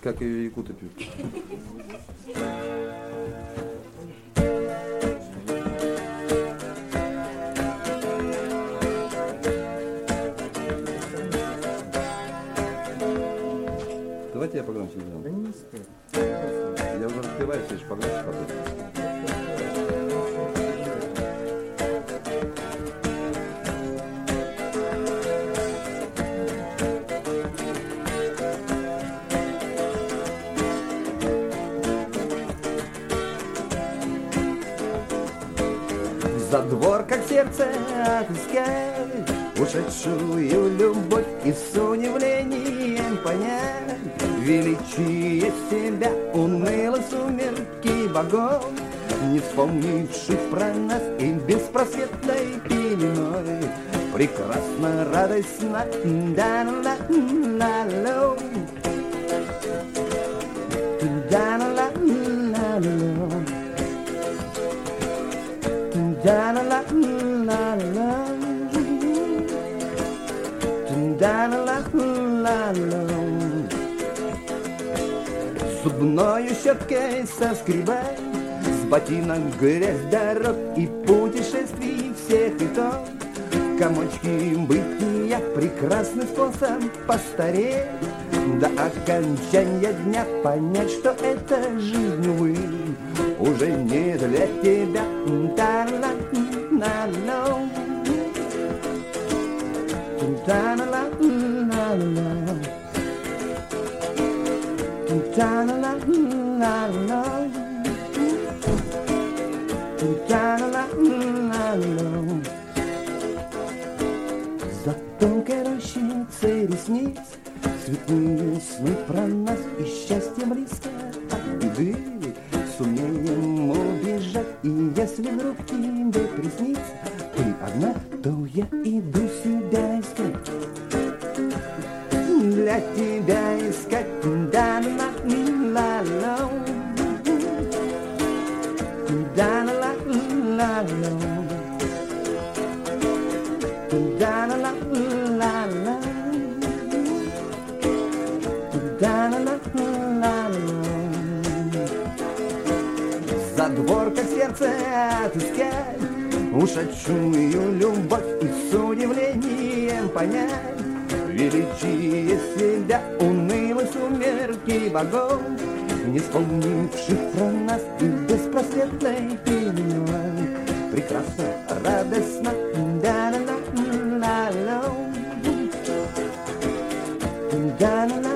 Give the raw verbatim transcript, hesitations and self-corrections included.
Как ее якуты пьют. Давайте я погромче сделаю. Да не стоит. Я уже распеваюсь, я же погромче потом. За двор, как сердце, отыскать ушедшую любовь и с удивлением понять величие себя уныло сумерки богов, не вспомнивших про нас и беспросветной пеленой прекрасно, радостно, да-ла-ла-ла-ла, да-ла-ла-ла-ла. Da la la la la, da la la la la. Зубною щеткой соскребай с ботинок грязь дорог и путешествий всех итог. Комочки бытия — прекрасный способ постареть, до окончания дня понять, что это жизнь, увы, уже не для тебя. Да-ла-ла-ла-ла, да-ла-ла-ла-ла, да-ла-ла-ла-ла, да-ла-ла-ла-ла. За тонкой рощицей ресниц цветные сны про нас и счастье близко от беды. Сумеем убежать, и если вдруг тебе приснится ты одна, то я иду себя искать, для тебя искать. Да-ла-ла-ла-ла, да-ла-ла-ла-ла, да-ла-ла-ла-ла, да-ла-ла-ла-ла. За двор, как сердце, отыскать ушедшую любовь и с удивлением понять величие себя уныло сумерки богов, не вспомнивших про нас и беспросветной пеленой прекрасно, радостно, да-ла-ла-ла-ла, да-ла-ла.